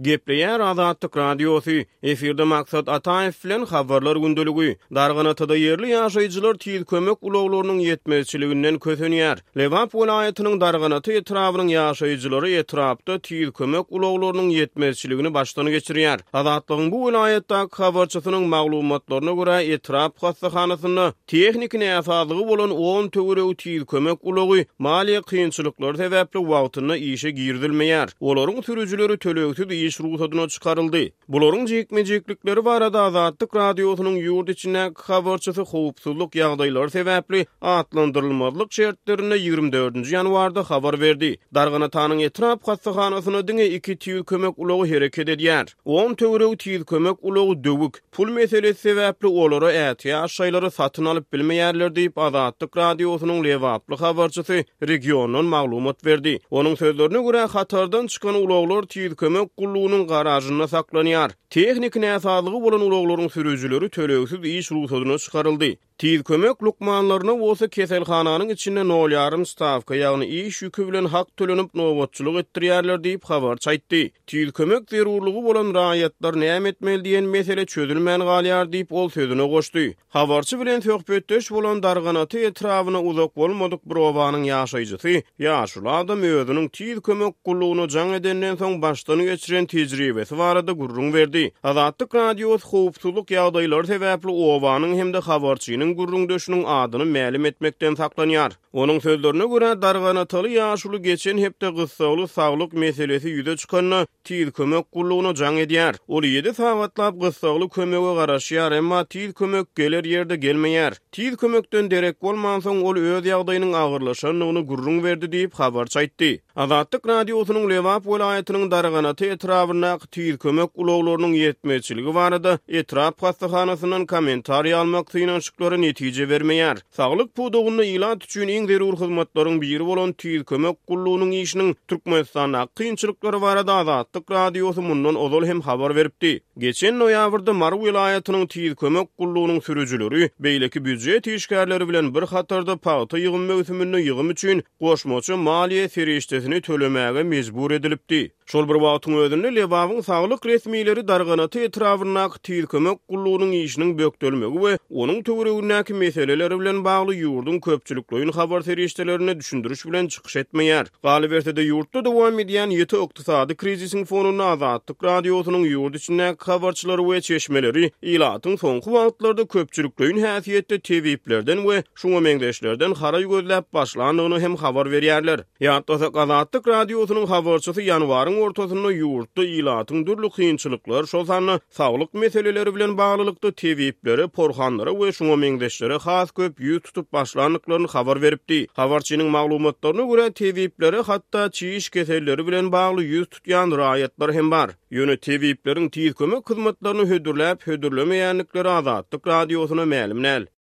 Gepleýär Azatlyk radiosu, efirde maksat Ataev bilen habarlar gündölügi. Darganatada yerli ýaşaýjylar tiýil kömek ulaglarynyň ýetmezçiliginden kösenýär. Lewap welaýatynyň Darganaty etrabynyň ýaşaýjylary etrapda tiýil kömek ulaglarynyň ýetmezçiligini başdan geçirýär. Azatlygyň bu welaýatda habarçysynyň maglumatlaryna görä etrap hastahanasynda tehnik näsadygy bolan 10 töwereg tiýil kömek ulagy maliýe kynçylyklary sebäpli wagtyna işe girdilmeýär. Olaryň sürüjüleri töleksiz iş ruhsatyna çykaryldy. Bularyň jekmejeklikleri barada Azatlyk radiosynyň ýurt içine habarçysy howpsuzlyk ýagdaýlary sebäpli atlandyrylmazlyk şertlerine 24 ýanwarda habar berdi. Darganatanyň etrap hastahanasyna diňe 2 tiýil kömek ulagy hereket edýär. 10 töwereg tiýil kömek ulagy döwük pul meselesi sebäpli olara ätýä şaýlary satyn alyp bilmeýärler diýip Azatlyk radiosynyň lewaply habarçysy regiondan maglumat berdi. Onuň sözlerine görä hatardan çykan ulaglar tiýil kömek gullugynyň garažyna saklanýar. Tehnik näsadygy bolan ulaglaryň sürüjüleri töleksiz iş ruhsatyna çykaryldy. Tiýil kömek lukmanlaryna bolsa keselhananyň içinde 0,5 stavka ýagny iş ýükü bilen hak tölenip nowatçylyk etdirýärler diýip habar çaýtdy. Tiýil kömek zerurlygy bolan raýatlar näme etmeli diýen mesele çözülmän galýar diýip ol sözüne goşdy. Habarçy bilen söhbetdeş bolan Darganaty etrabyna uzak bolmadyk bir obanyň ýaşaýjysy, ýaşul adam özüniň tiýil kömek gullugyny jaň edenden soň başdan geçiren tejribesi barada gurrun berdi. Azatlyk radiosy howpsuzlyk ýagdaýlary sebäpli obanyň hemde habarçynyň gurrun döşüniň adyny mälim etmekden saklanýar. Onuň sözlerine görä Darganaty ýaşuly geçen hepde gyssaly saglyk meselesi ýüze çykanyna tiýil kömek gullugyny jaň edýär. Ol 7 sagatlap gyssaly kömege garaşýar, emma tiýil kömek geler ýerde gelmeýär. Tiýil kömekden derek bolman soň ol öz ýagdaýynyň agyrlaşanyny gurrun berdi diýip habar çaýtdy. Azatlyk radiosynyň Lewap welaýatynyň Darganaty etrabyna tiýil kömek ulaglarynyň ýetmezçiligi barada etrap hastahanasynyň kommentariýa almak synaşyklary netije bermeýär. Saglyk pudugyny ilat üçin iň zerur hyzmatlaryň biri bolan tiýil kömek gullugynyň işiniň Türkmenistanda kynçylyklary barada Azatlyk radiosy mundan ozal hem habar beripdi. Geçen noýabrda Mar welaýatynyň tiýil kömek gullugynyň sürüjüleri beýleki büdjet işgärleri bilen bir hatarda paýta ýygym möhsümini ýygym üçin goşmaçy maliýe serişdesini tölemäge mejbur edilipdi. Şol bir wagtyň özünde Lewabyň saglyk resmiýetleri Darganaty etrabyna tiýil kömek gullugynyň işiniň bökdelmegi we onuň töweregindäki meseleleri bilen bagly ýurdun köpçülikliğin habar serişdelerini düşündürüş bilen çykyş etmeýär. Galibertede ýurtda dowam edýän ýeti ykdysady krizisiň fonuny Azatlyk radiosynyň ýurt içinde habarçylary we çeşmeleri ilatyň soňky wagtlarda köpçülikliğin häsiýetde tewiplerden we şuňa meňdeşlerden hara gözläp başlandygyny hem habar berýärler. Ýa-da Azatlyk radiosynyň habarçysy ýanwaryň ortasynda ýurtda ilatyň dürli kynçylyklar, şol sany saglyk meseleleri bilen baglylykda tewipleri, porhanlary we şuňa meňdeşleri has köp ýüz tutup başlandyklaryny habar beripdi. Habarçynyň maglumatlaryna görä tewipleri hatda çiş keselleri bilen bagly ýüz tutýan raýatlar hem bar. Ýöne tewipleriň tiýil kömek hyzmatlaryny hödürläp hödürlemeýänlikleri Azatlyk radiosyna mälimnäl.